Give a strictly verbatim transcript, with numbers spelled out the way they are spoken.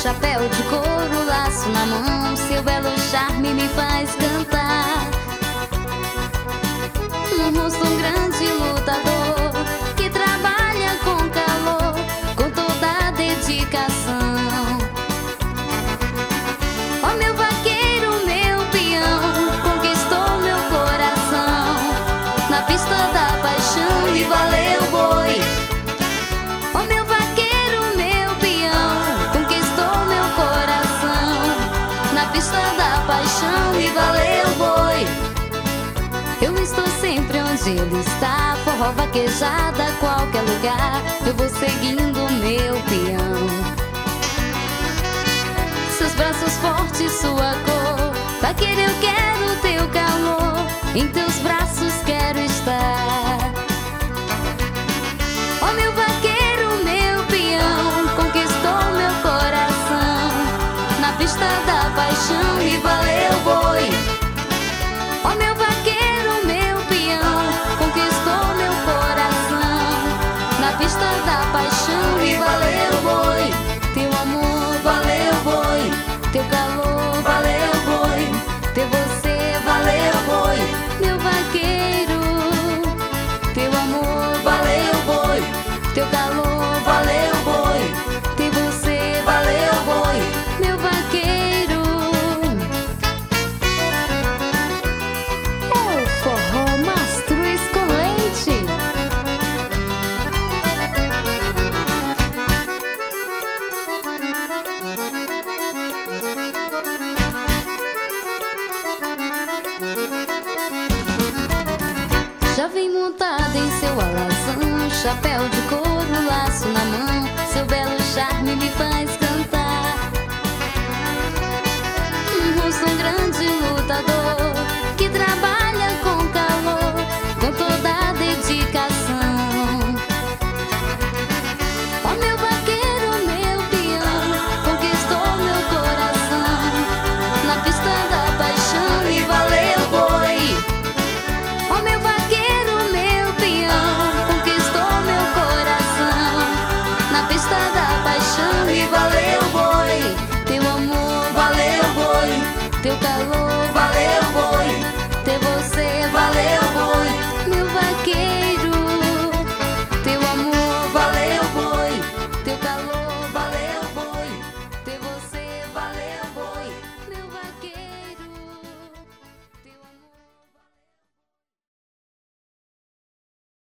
chapéu de couro, laço na mão, seu belo charme me faz cantar. No rosto um grande lutador que trabalha com calor, com toda a dedicação. Ó meu vaqueiro, meu peão, conquistou meu coração na pista da paixão e valeu boi. Ó meu vaqueiro, meu peão, conquistou meu coração na pista da paixão e valeu boi. Eu estou sempre onde ele está, forró, vaquejada, qualquer lugar, eu vou seguindo meu peão. Seus braços fortes, sua cor, vaqueiro, eu quero teu calor, em teus braços quero estar. Ó meu vaqueiro, meu peão, conquistou meu coração na pista da paixão e valeu boi. Ó meu vaqueiro, meu peão, conquistou meu coração na pista da paixão e valeu boi. Teu amor valeu boi, teu calor valeu boi, ter você valeu boi. Meu vaqueiro, teu amor valeu boi, teu calor valeu boi, ter você valeu boi. Meu vaqueiro, é o forró Mastruz com leite. Já vem montada em seu alazão, chapéu de couro, laço na mão, seu belo charme me faz cantar. Um rosto um grande lutador